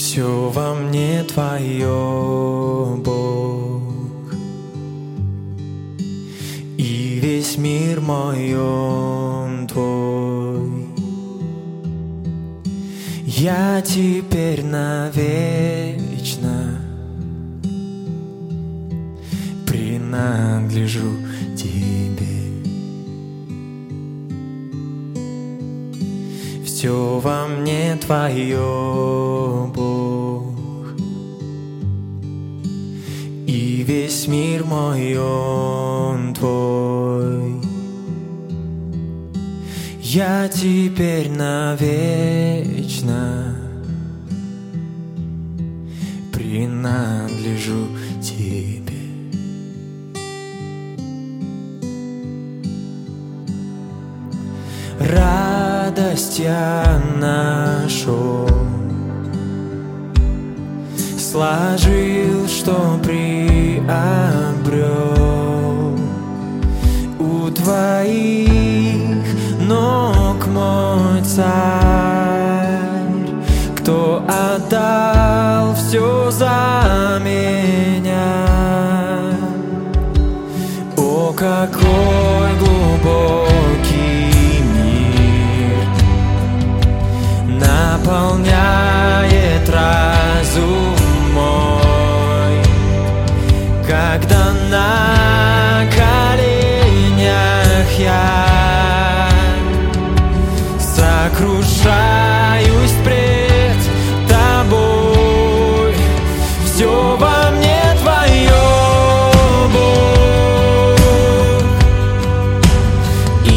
Все во мне Твое, Бог, и весь мир мой, он Твой. Я теперь навечно принадлежу Тебе. Все во мне Твое, Бог, и весь мир мой, он Твой. Я теперь навечно принадлежу Тебе. Радость я нашел, сложил, что приобрел у Твоих ног, мой Царь, кто отдал все за меня. О, какой глубокий наполняет разум мой, когда на коленях я сокрушаюсь пред Тобой. Все во мне Твое, Бог,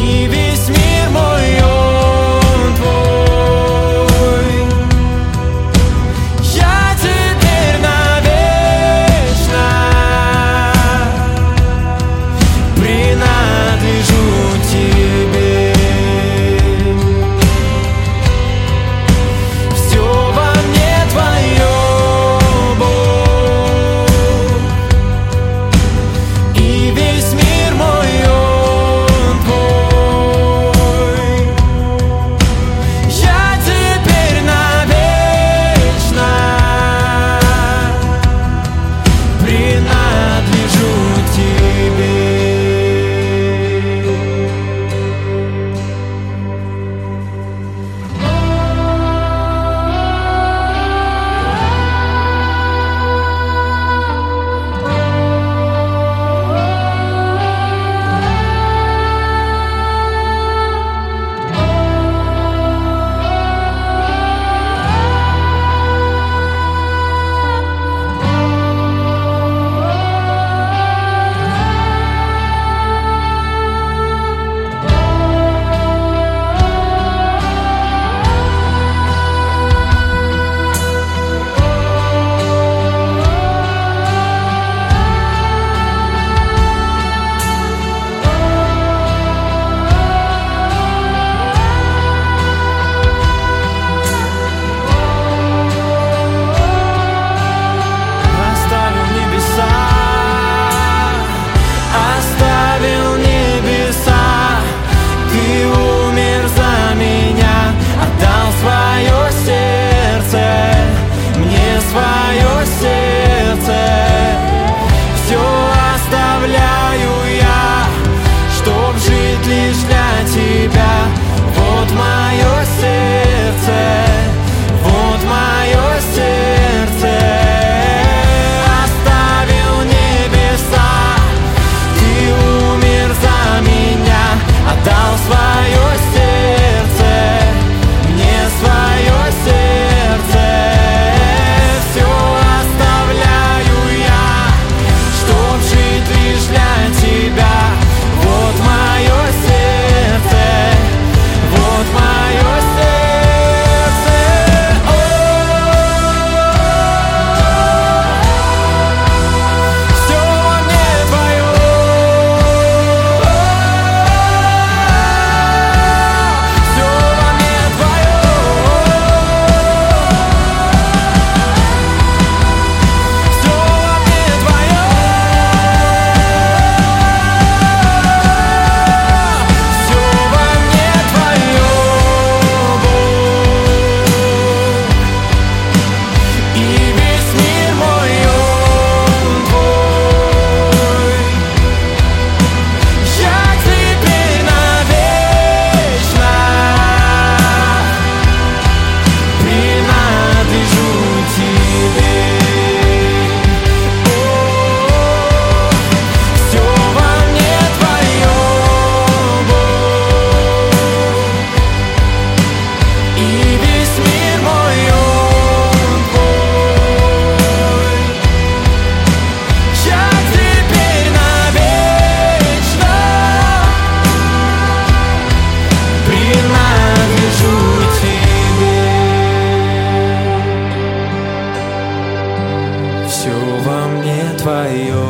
все во мне твое,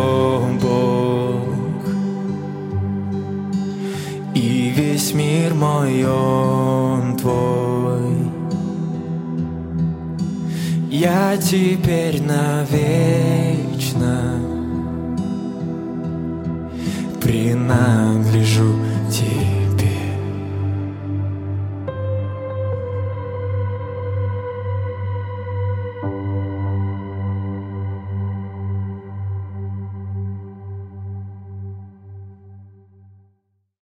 Бог, и весь мир мой, он твой. Я теперь навечно принадлежу тебе.